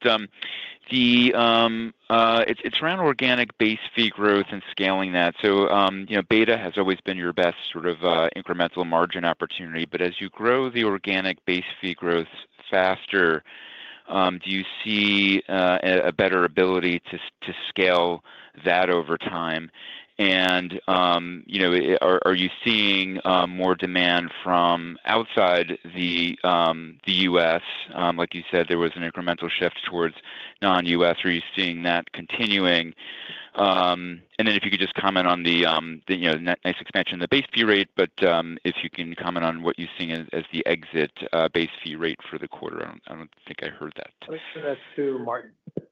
I: it's around organic base fee growth and scaling that. So beta has always been your best sort of incremental margin opportunity. But as you grow the organic base fee growth faster, do you see a better ability to scale that over time? And are you seeing more demand from outside the U.S.? Like you said, there was an incremental shift towards non-U.S. Are you seeing that continuing? And then if you could just comment on the nice expansion in the base fee rate, but if you can comment on what you're seeing as the exit base fee rate for the quarter. I don't think I heard that.
D: Let's turn that to Martin.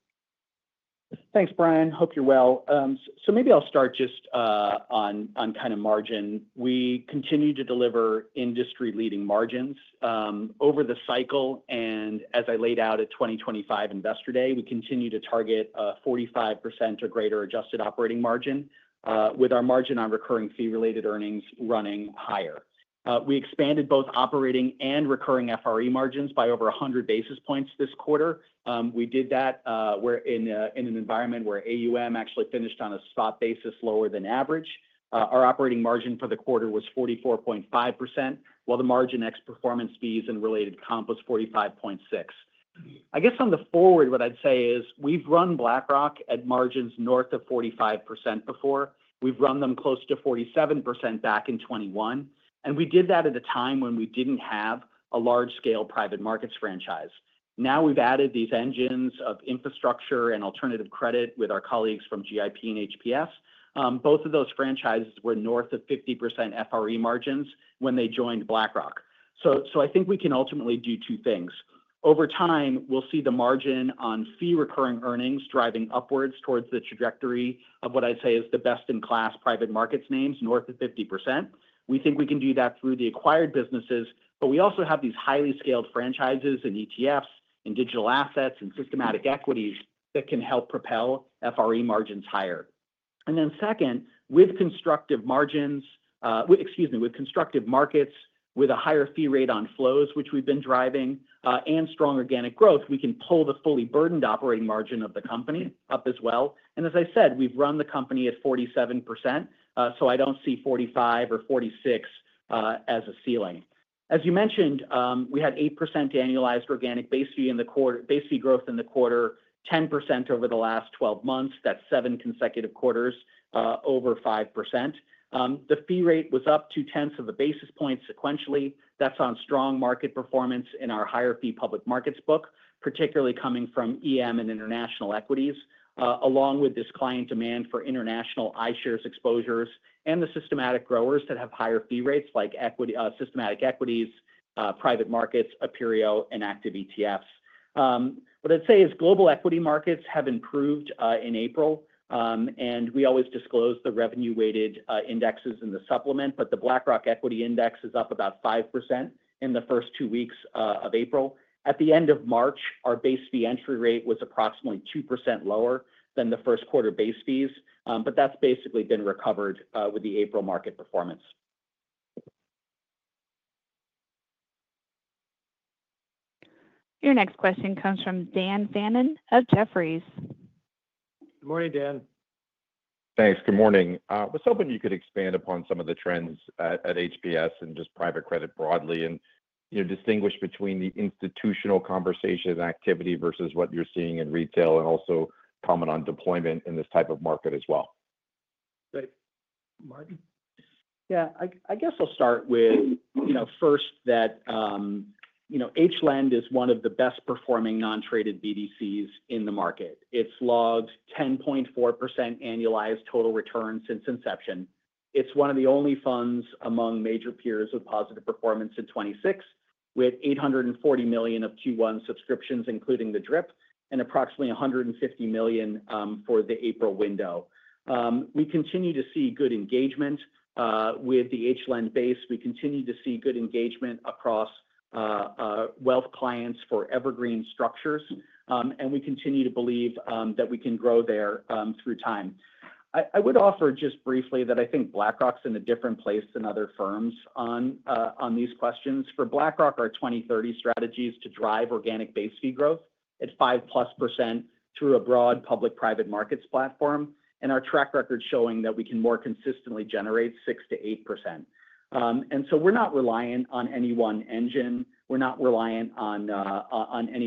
C: Thanks, Brian. Hope you're well. So maybe I'll start just on kind of margin. We continue to deliver industry-leading margins over the cycle. And as I laid out at 2025 Investor Day, we continue to target 45% or greater adjusted operating margin, with our margin on recurring fee-related earnings running higher. We expanded both operating and recurring FRE margins by over 100 basis points this quarter. We did that we're in an environment where AUM actually finished on a spot basis lower than average. Our operating margin for the quarter was 44.5%, while the margin ex performance fees and related comp was 45.6%. I guess on the forward, what I'd say is we've run BlackRock at margins north of 45% before. We've run them close to 47% back in 21. And we did that at a time when we didn't have a large-scale private markets franchise. Now we've added these engines of infrastructure and alternative credit with our colleagues from GIP and HPS. Both of those franchises were north of 50% FRE margins when they joined BlackRock. So I think we can ultimately do two things. Over time, we'll see the margin on fee recurring earnings driving upwards towards the trajectory of what I'd say is the best-in-class private markets names, north of 50%. We think we can do that through the acquired businesses, but we also have these highly scaled franchises and ETFs and digital assets and systematic equities that can help propel FRE margins higher. And then second, with constructive margins, with constructive markets, with a higher fee rate on flows, which we've been driving, and strong organic growth, we can pull the fully burdened operating margin of the company up as well. And as I said, we've run the company at 47%, so I don't see 45 or 46 as a ceiling. As you mentioned, we had 8% annualized organic base fee growth in the quarter, 10% over the last 12 months. That's 7 consecutive quarters over 5%. The fee rate was up 0.2 of a basis point sequentially. That's on strong market performance in our higher fee public markets book, particularly coming from EM and international equities, along with this client demand for international iShares exposures and the systematic growers that have higher fee rates like systematic equities, private markets, Aperio, and active ETFs. What I'd say is global equity markets have improved in April. And we always disclose the revenue-weighted indexes in the supplement, but the BlackRock Equity Index is up about 5% in the first 2 weeks of April. At the end of March, our base fee entry rate was approximately 2% lower than the first quarter base fees, but that's basically been recovered with the April market performance.
A: Your next question comes from Dan Fannon of Jefferies.
D: Good morning, Dan.
J: Thanks. Good morning. I was hoping you could expand upon some of the trends at HPS and just private credit broadly and distinguish between the institutional conversation and activity versus what you're seeing in retail, and also comment on deployment in this type of market as well.
D: Great. Martin?
C: Yeah, I guess I'll start with, first that, HLEND is one of the best performing non-traded BDCs in the market. It's logged 10.4% annualized total return since inception. It's one of the only funds among major peers with positive performance in 26, with $840 million of Q1 subscriptions, including the DRIP, and approximately $150 million for the April window. We continue to see good engagement with the HLEND base. We continue to see good engagement across wealth clients for evergreen structures, and we continue to believe that we can grow there through time. I would offer just briefly that I think BlackRock's in a different place than other firms on these questions. For BlackRock, our 2030 strategy is to drive organic base fee growth at 5+% through a broad public-private markets platform, and our track record showing that we can more consistently generate 6 to 8%. And so we're not reliant on any one engine. We're not reliant on any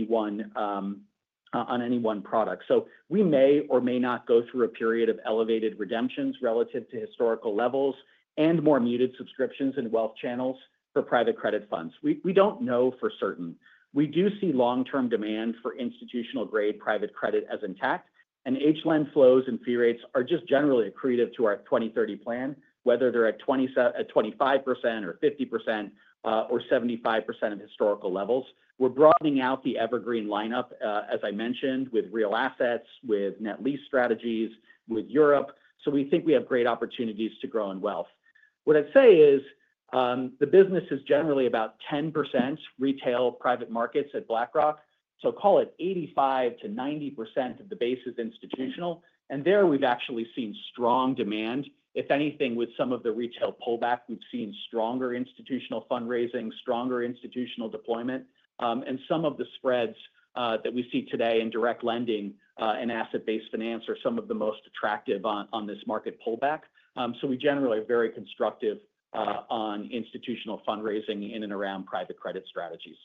C: one product. So we may or may not go through a period of elevated redemptions relative to historical levels and more muted subscriptions in wealth channels for private credit funds. We don't know for certain. We do see long-term demand for institutional grade private credit as intact, and HLEND flows and fee rates are just generally accretive to our 2030 plan, whether they're at 25% or 50% or 75% of historical levels. We're broadening out the evergreen lineup, as I mentioned, with real assets, with net lease strategies, with Europe. So we think we have great opportunities to grow in wealth. What I'd say is the business is generally about 10% retail private markets at BlackRock. So call it 85 to 90% of the base is institutional. And there we've actually seen strong demand. If anything, with some of the retail pullback, we've seen stronger institutional fundraising, stronger institutional deployment, and some of the spreads that we see today in direct lending and asset-based finance are some of the most attractive on this market pullback. So we generally are very constructive on institutional fundraising in and around private credit strategies.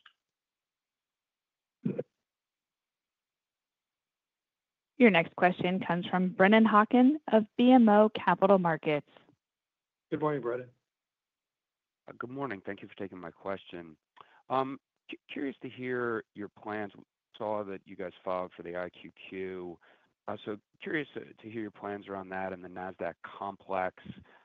A: Your next question comes from Brennan Hawken of BMO Capital Markets.
D: Good morning, Brennan.
K: Good morning. Thank you for taking my question. Curious to hear your plans. Saw that you guys filed for the IQQ. So curious to hear your plans around that and the NASDAQ complex,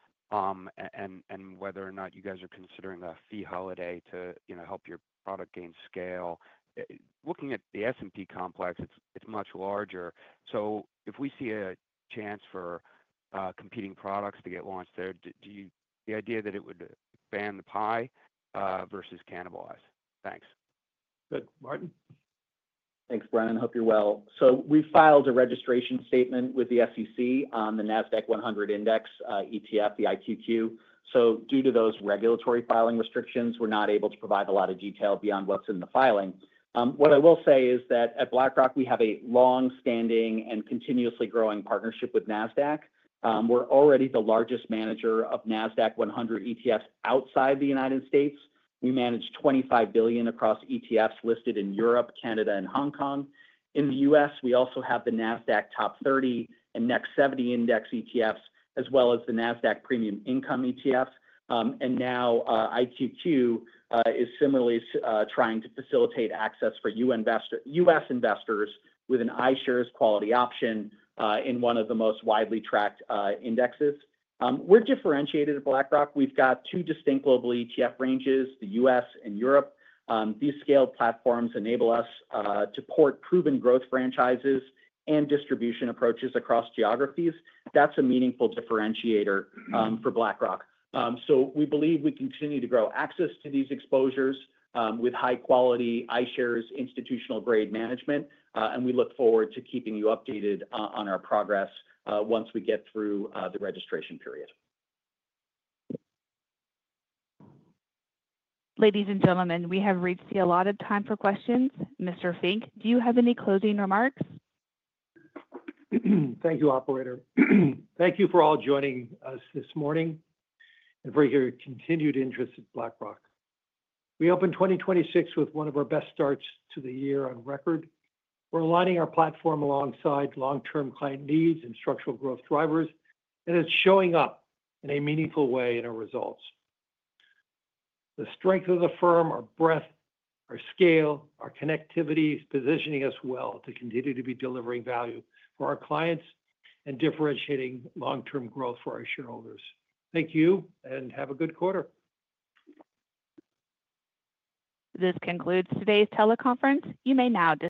K: and whether or not you guys are considering a fee holiday to help your product gain scale. Looking at the S&P complex, it's much larger. So if we see a chance for competing products to get launched there, the idea that it would expand the pie versus cannibalize? Thanks.
D: Good. Martin?
C: Thanks, Brennan. Hope you're well. So we filed a registration statement with the SEC on the NASDAQ 100 Index ETF, the IQQ. So due to those regulatory filing restrictions, we're not able to provide a lot of detail beyond what's in the filing. What I will say is that at BlackRock, we have a long-standing and continuously growing partnership with NASDAQ. We're already the largest manager of NASDAQ 100 ETFs outside the United States. We manage $25 billion across ETFs listed in Europe, Canada, and Hong Kong. In the U.S., we also have the NASDAQ Top 30 and Next 70 Index ETFs, as well as the NASDAQ Premium Income ETF. And now IQQ is similarly trying to facilitate access for U.S. investors with an iShares quality option in one of the most widely tracked indexes. We're differentiated at BlackRock. We've got two distinct global ETF ranges, the U.S. and Europe. These scaled platforms enable us to port proven growth franchises and distribution approaches across geographies. That's a meaningful differentiator for BlackRock. So we believe we continue to grow access to these exposures with high-quality iShares institutional grade management, and we look forward to keeping you updated on our progress once we get through the registration period.
A: Ladies and gentlemen, we have reached the allotted time for questions. Mr. Fink, do you have any closing remarks?
D: Thank you, operator. Thank you for all joining us this morning and for your continued interest in BlackRock. We opened 2026 with one of our best starts to the year on record. We're aligning our platform alongside long-term client needs and structural growth drivers, and it's showing up in a meaningful way in our results. The strength of the firm, our breadth Our scale, our connectivity is positioning us well to continue to be delivering value for our clients and differentiating long-term growth for our shareholders. Thank you and have a good quarter.
A: This concludes today's teleconference. You may now disconnect.